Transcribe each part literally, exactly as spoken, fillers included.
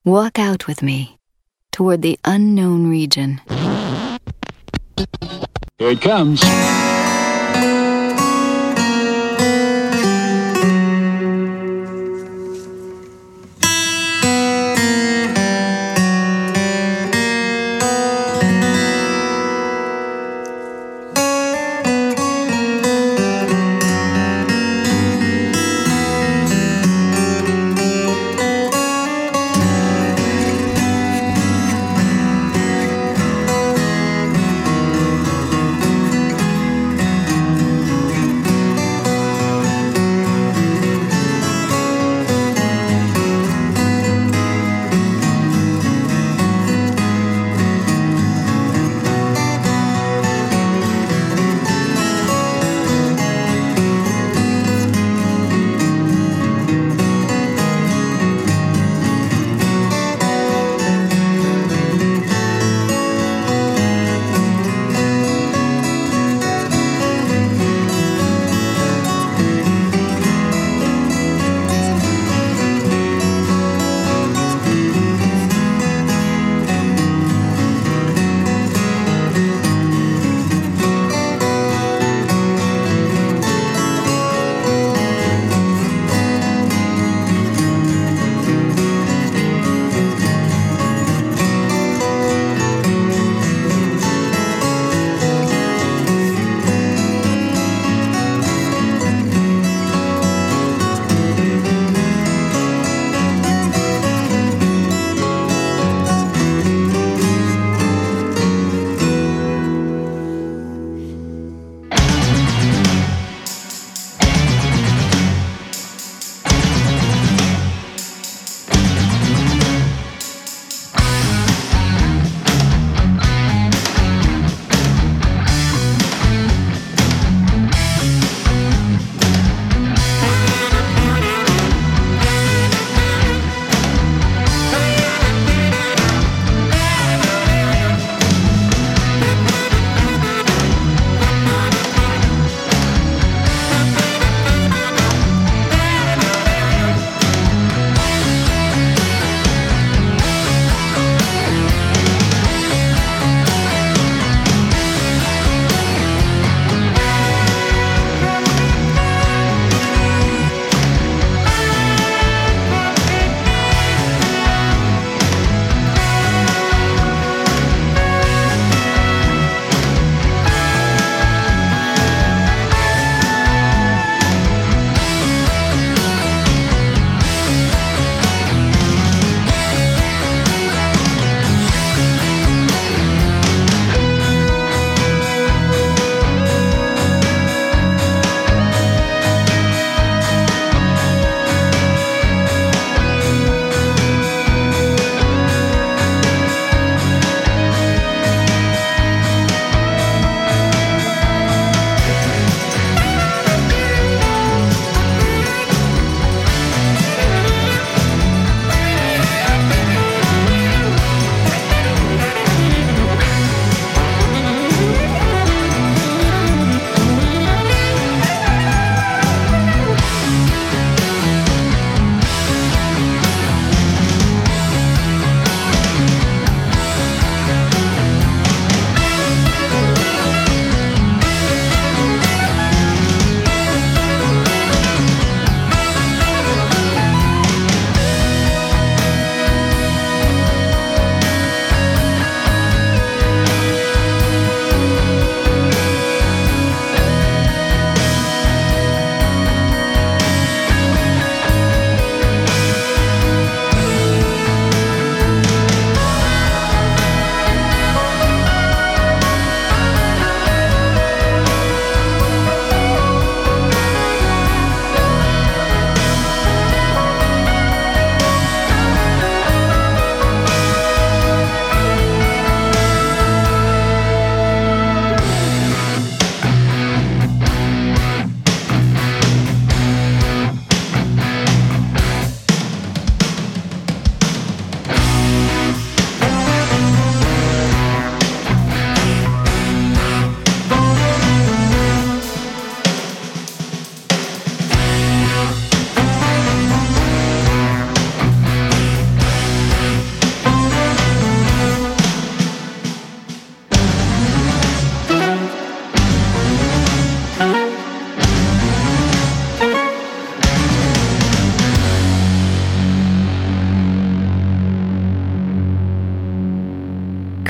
Walk out with me toward the unknown region. Here it comes.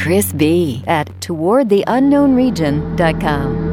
Chris B. at toward the unknown region dot com.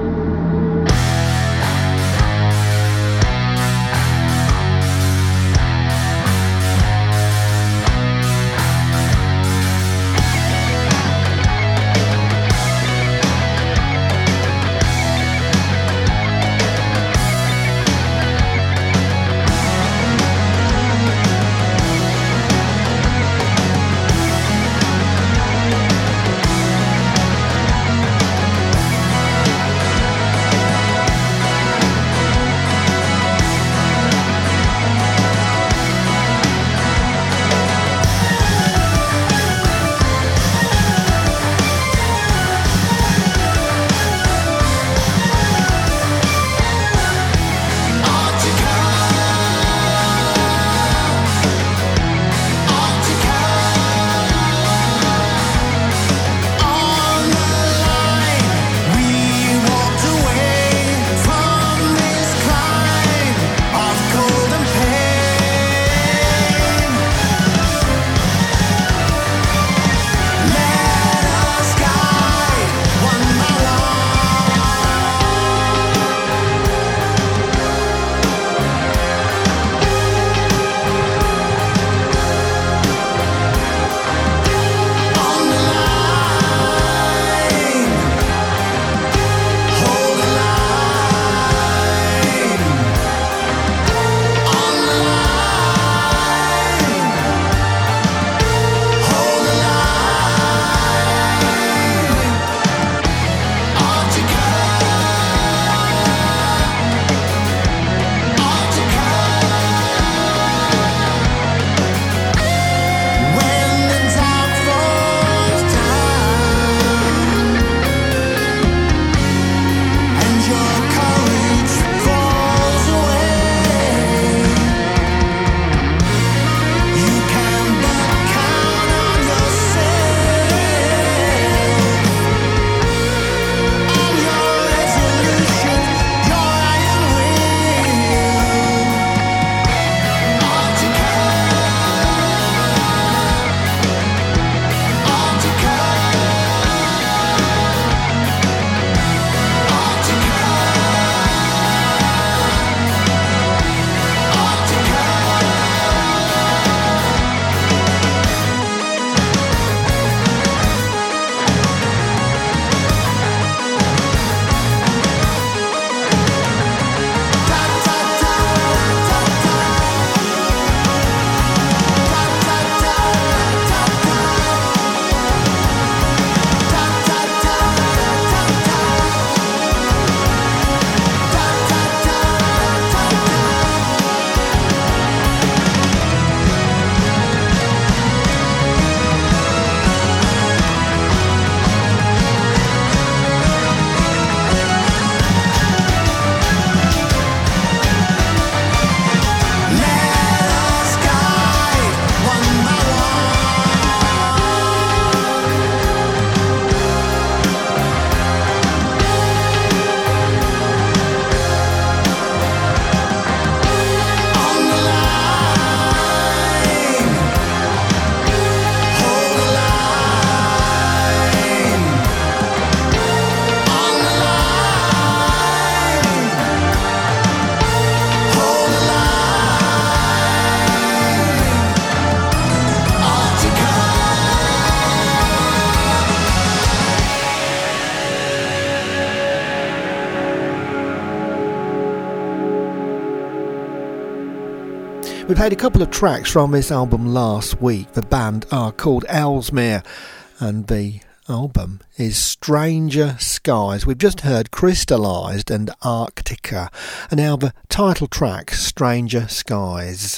We played a couple of tracks from this album last week. The band are called Ellesmere and the album is Stranger Skies. We've just heard Crystallized and Arctica, and now the title track, Stranger Skies.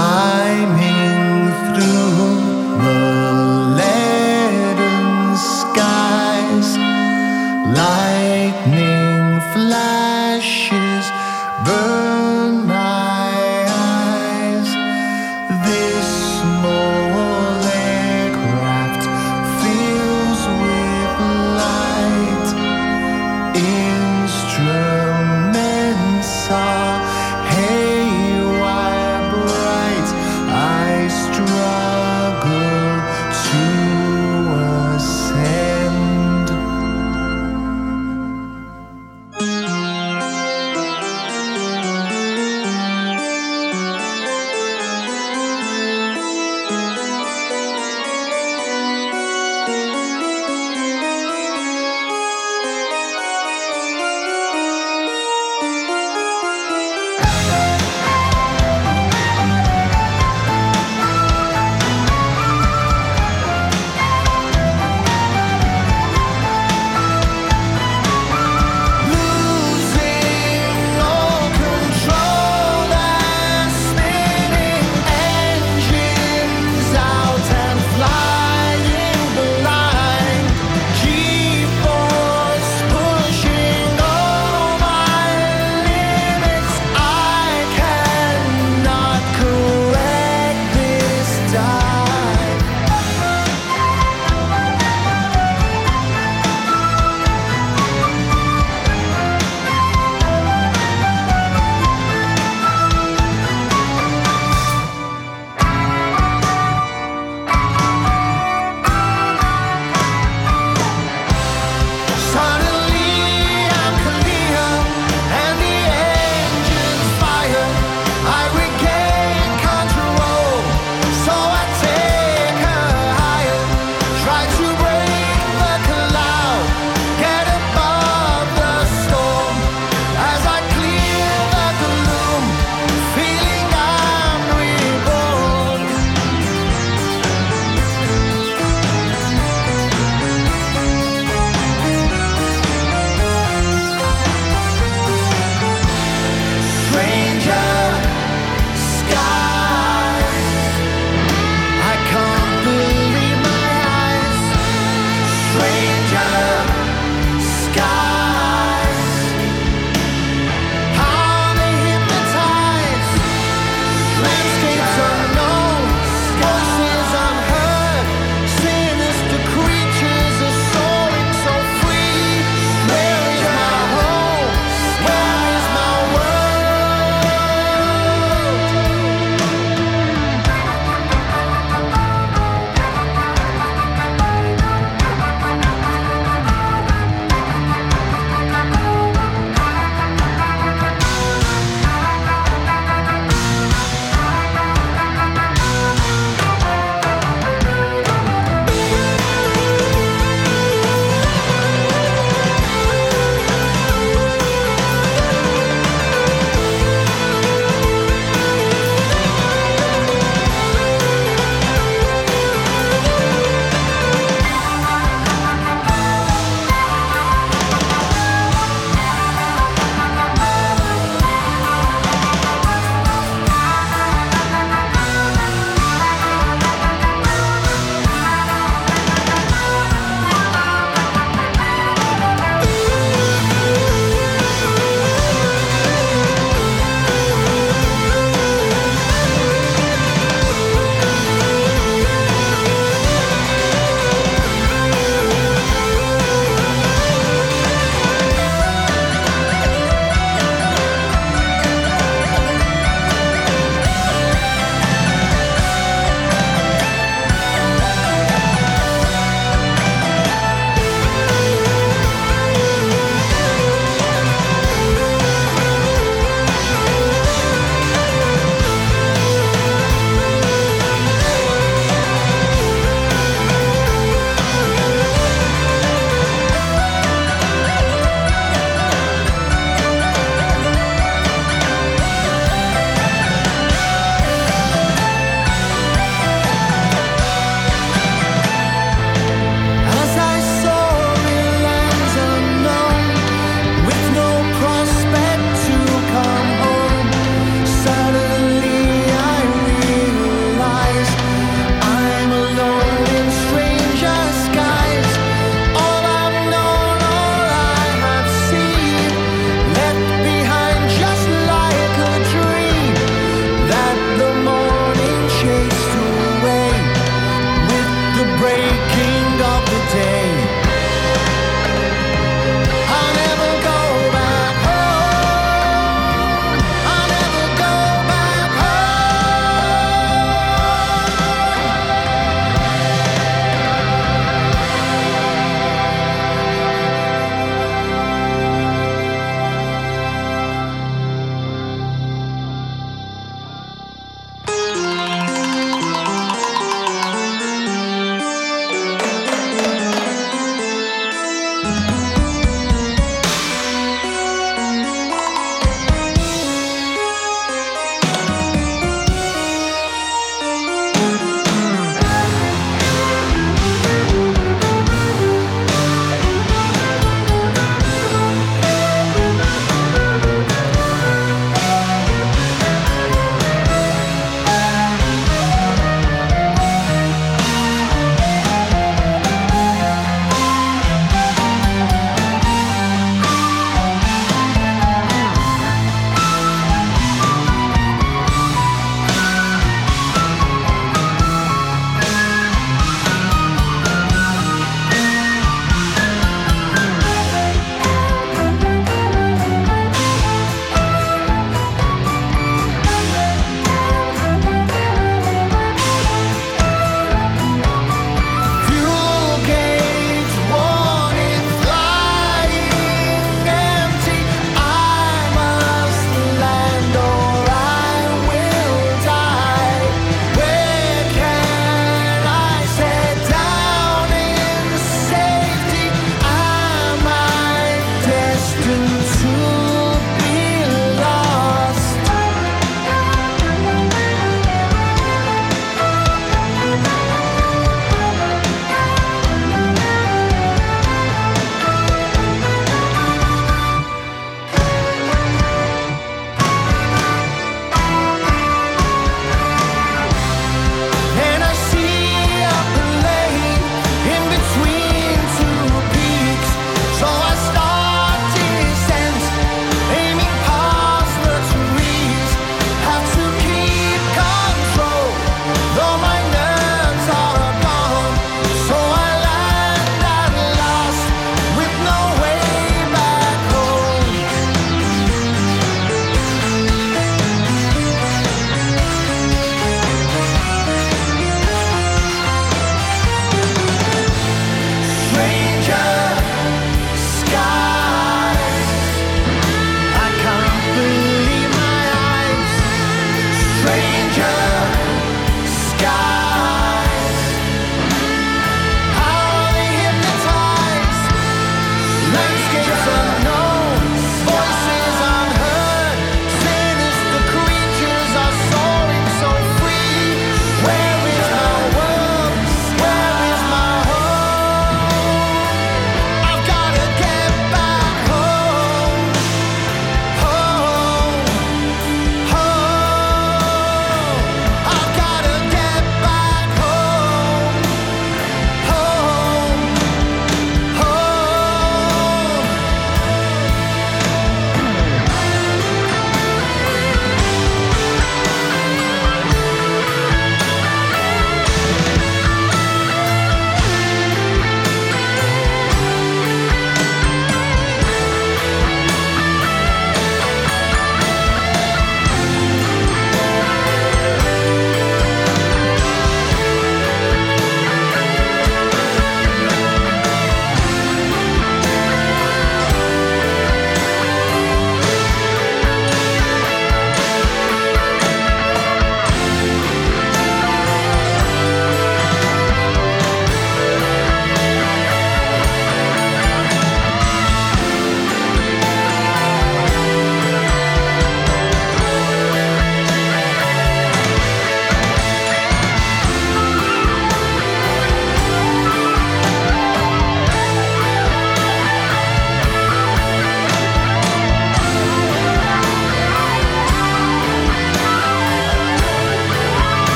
Climbing through the leaden skies, lightning flashes burn my eyes. This small aircraft fills with light. Instruments are haywire bright. I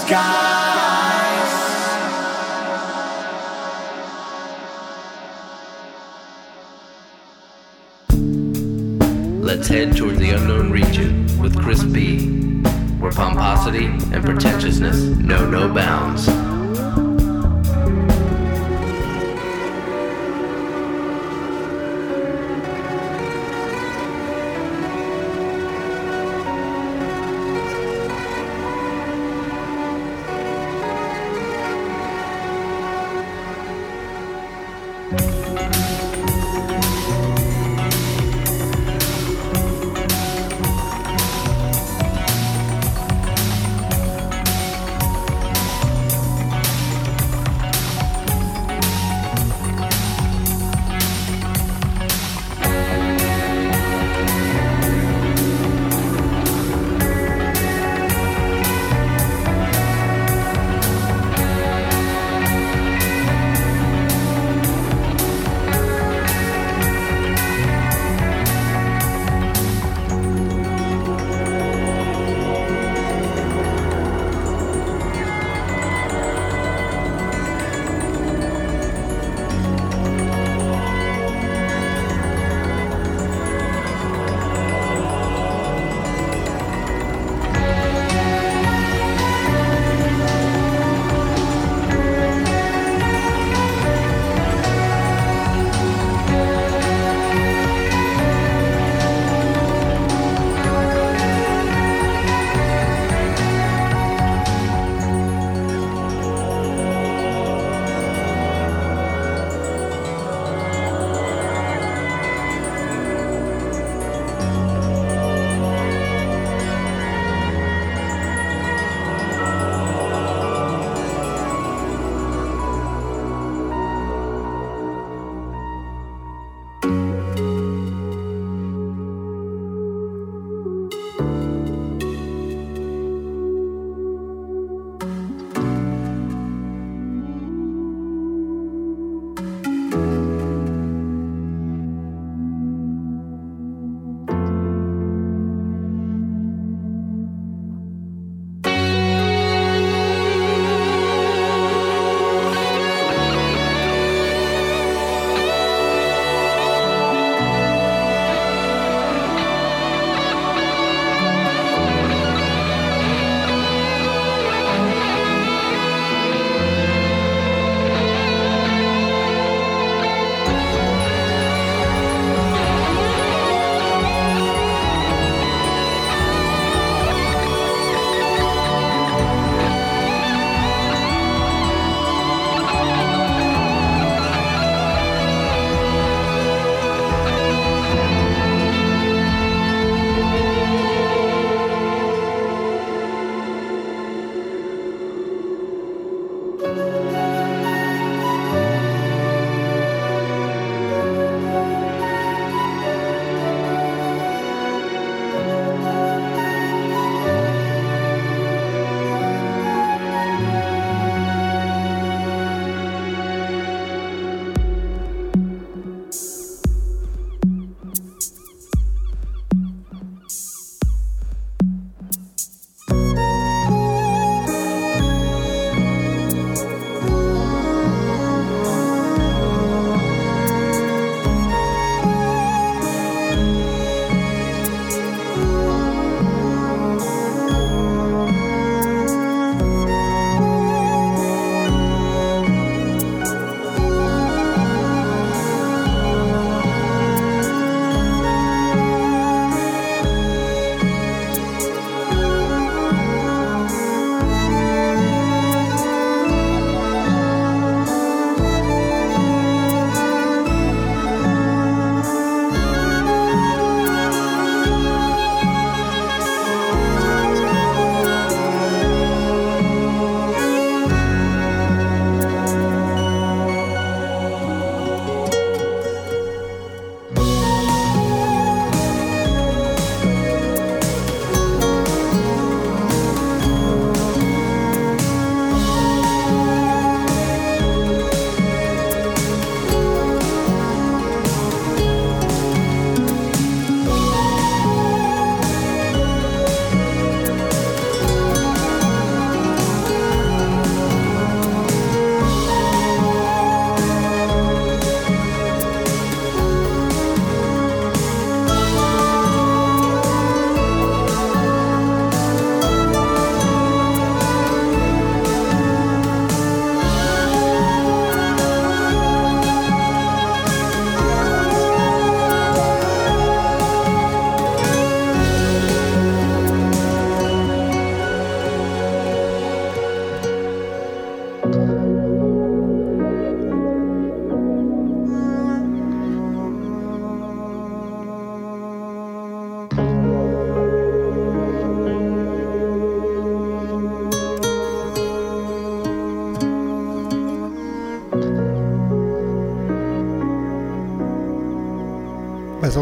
skies. Let's head toward the unknown region with Chris B, where pomposity and pretentiousness know no bounds.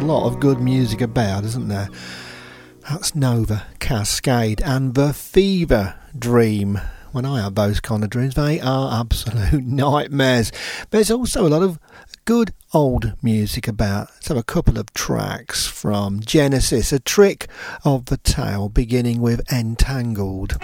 lot of good music about, isn't there? That's Nova Cascade and The Fever Dream. When I have those kind of dreams, they are absolute nightmares. But there's also a lot of good old music about. Let's have a couple of tracks from Genesis, A Trick of the Tail, beginning with Entangled.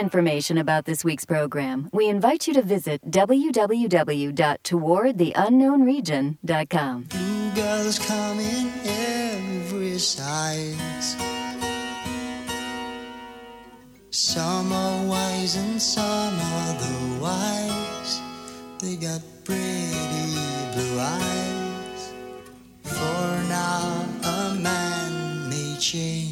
information about this week's program, we invite you to visit w w w dot toward the unknown region dot com. Blue girls come in every size. Some are wise and some are otherwise. They got pretty blue eyes. For now a man may change.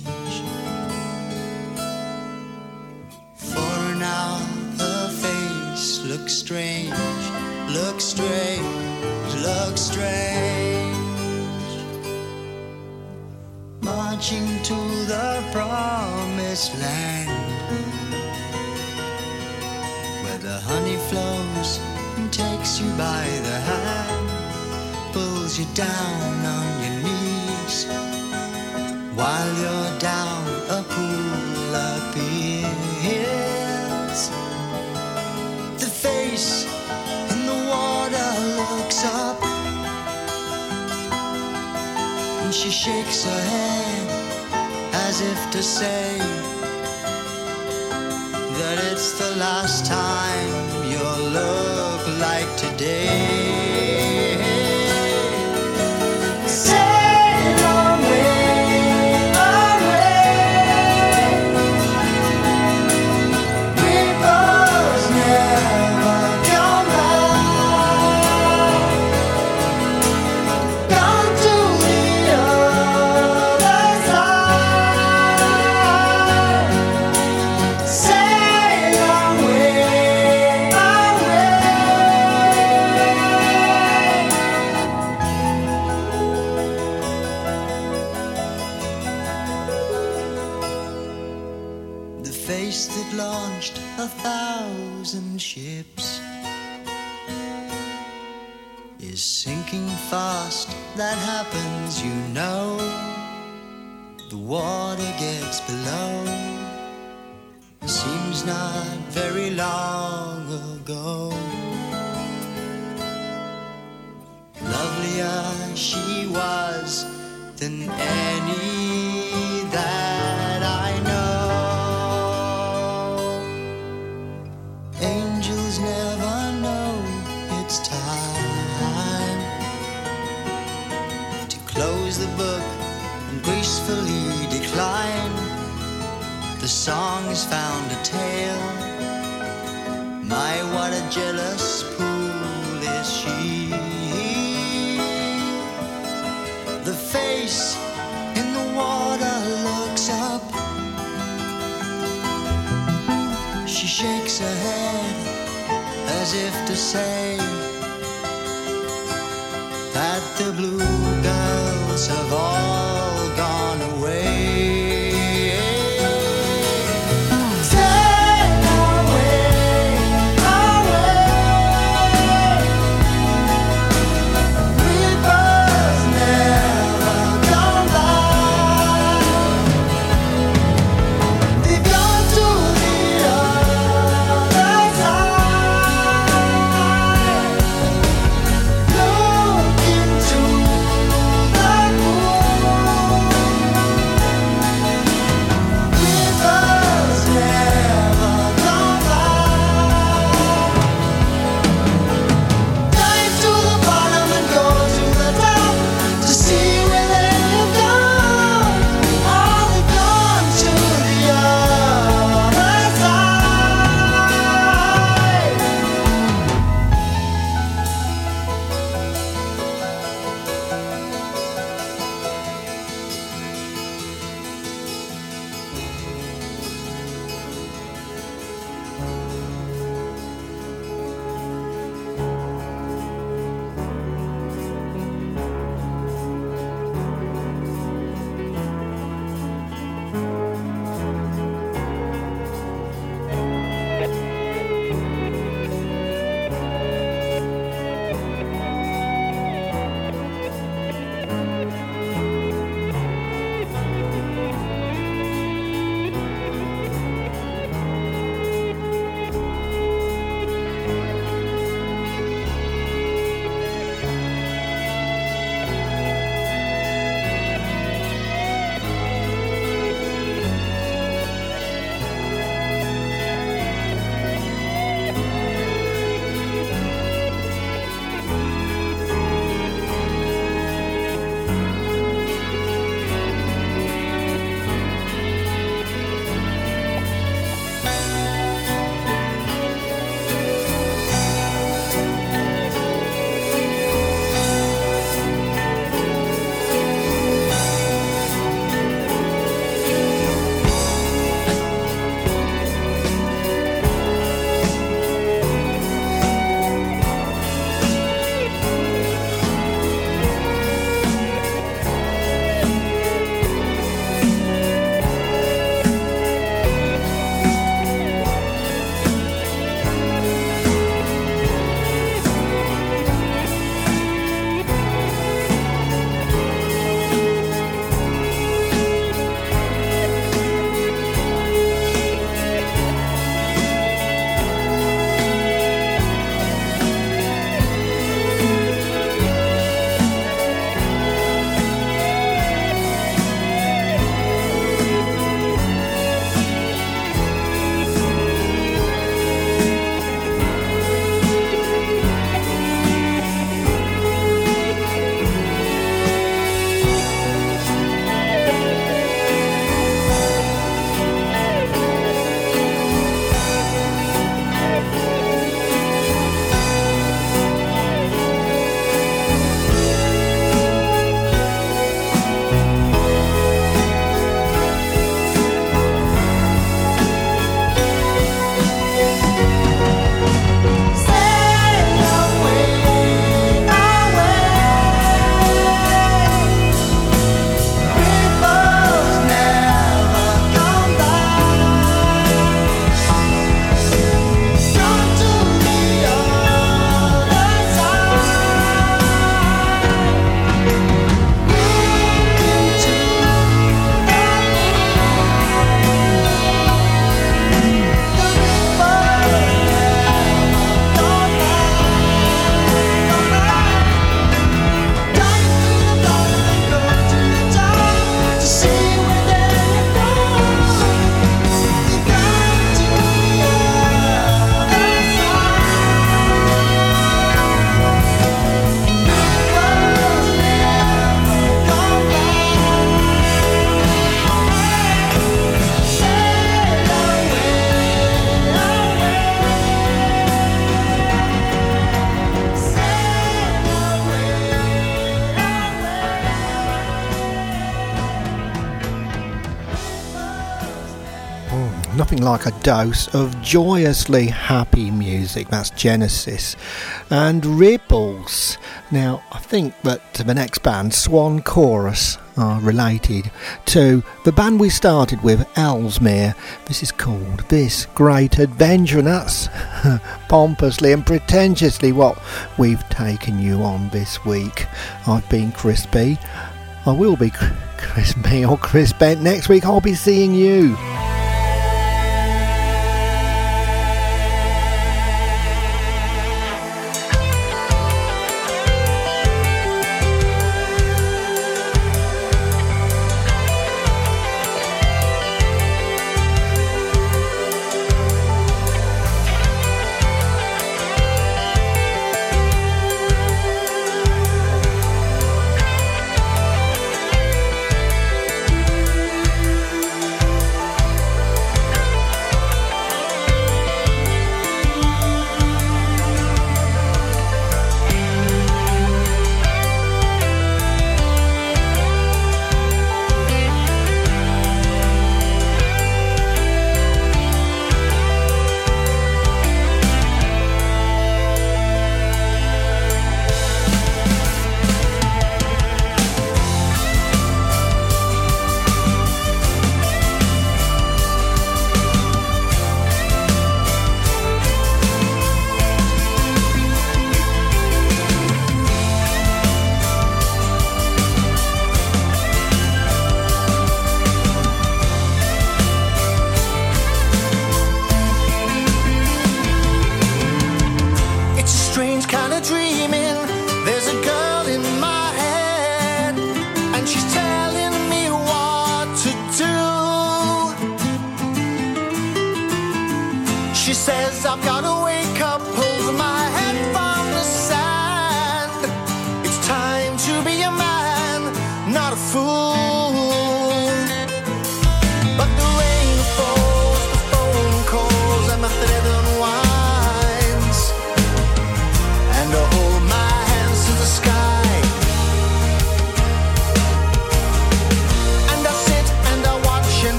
For now her face looks strange, looks strange, looks strange. Marching to the promised land, where the honey flows and takes you by the hand, pulls you down on your knees, while you're down a pool appears. The face in the water looks up, and she shakes her head as if to say that it's the last time you'll look like today. Sail away, away. Rivers never come back. Down to the other side. Sail away, away. The face that launched a thousand ships is sinking fast. That happens, you know. The water gets below. Seems not very long ago. Lovelier she was than any that I know. Angels never know it's time to close the book and gracefully decline. The song has found a tale. My, what a jealous fool is she. The face in the water looks up. She shakes her head as if to say that the blue girls have all gone away. Look into the pool. like a dose of joyously happy music. That's Genesis and Ripples. Now, I think that the next band, Swan Chorus, are related to the band we started with, Ellesmere. This is called This Great Adventure, and that's pompously and pretentiously what we've taken you on this week. I've been Chris B. I will be Chris B or Chris Bent. Next week I'll be seeing you.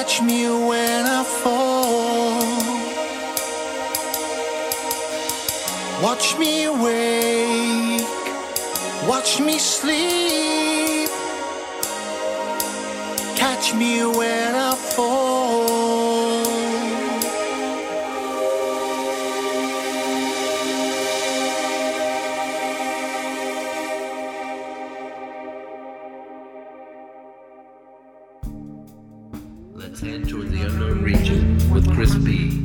catch me when I fall. Watch me wake, watch me sleep. Catch me when I fall. Let's head toward the unknown region with Chris B.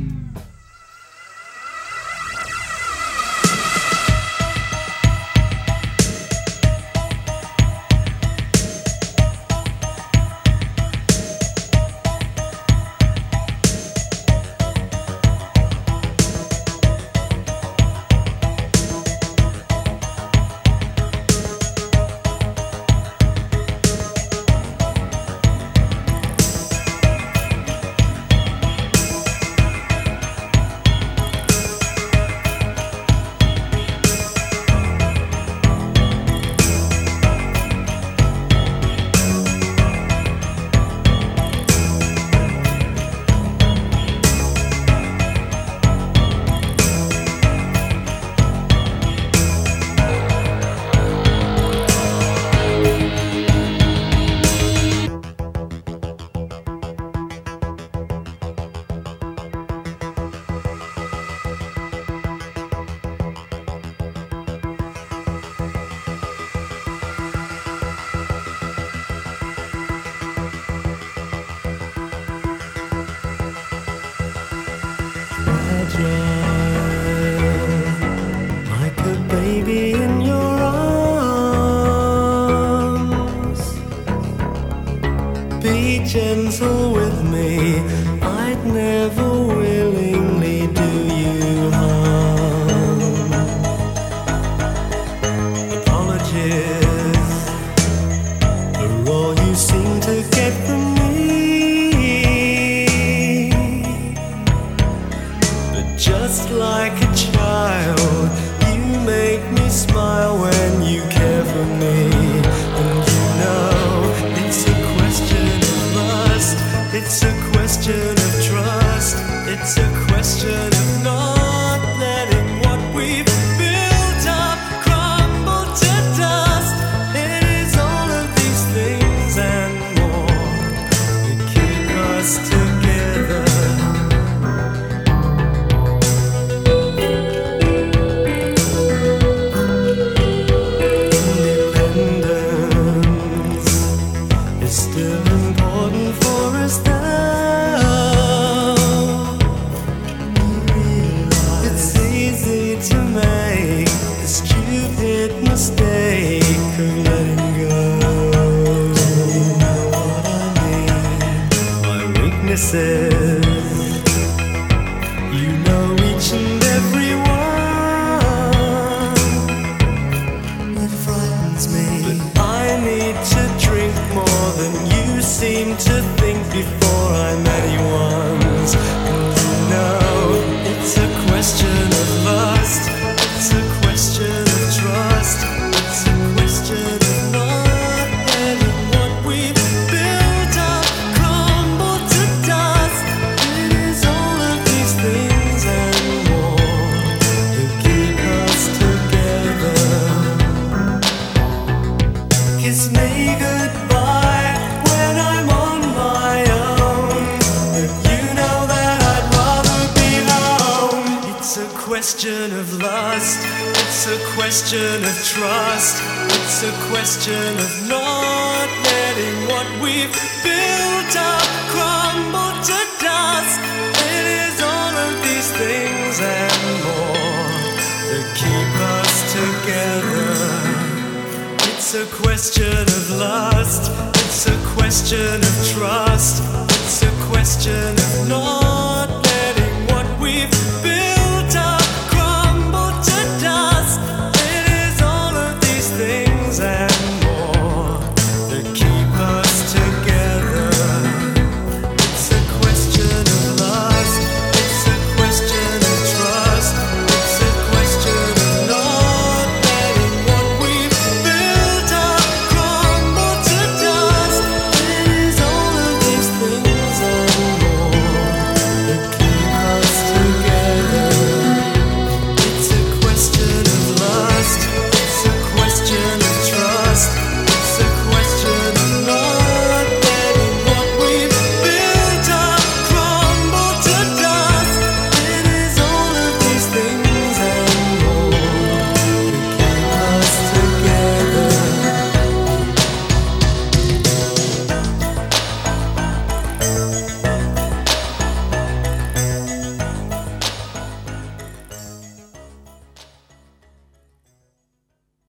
Like a baby in your arms. Be gentle with me, I'd never willingly do you harm. Apologies for all you seem to get from me. Just like a child, you make me smile when you care for me. And you know, it's a question of lust, it's a question of trust, it's a question of not letting what we've built up crumble to dust. It is all of these things and more that keep us together. You know each and every one. It frightens me, but I need to drink more than you seem to think before I'm anyone's. And you know it's a question of lust, it's a question of trust, it's a question of not letting what we've built up crumble to dust. It is all of these things and more that keep us together. Kiss me goodbye when I'm on my own, but you know that I'd rather be home. It's a question of lust, it's a question of trust, it's a question of not letting what we've built up crumble to dust. It is all of these things and more that keep us together. It's a question of lust, it's a question of trust, it's a question of not